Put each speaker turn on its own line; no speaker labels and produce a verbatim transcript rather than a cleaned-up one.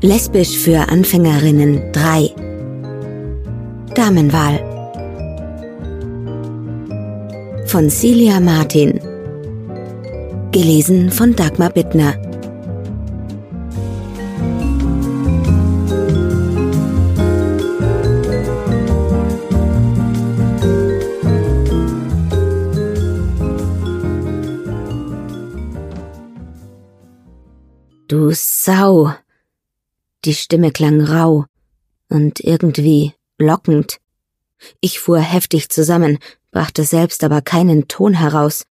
Lesbisch für Anfängerinnen drei. Damenwahl. Von Celia Martin. Gelesen von Dagmar Bittner. Du Sau! Die Stimme klang rau und irgendwie lockend. Ich fuhr heftig zusammen, brachte selbst aber keinen Ton heraus.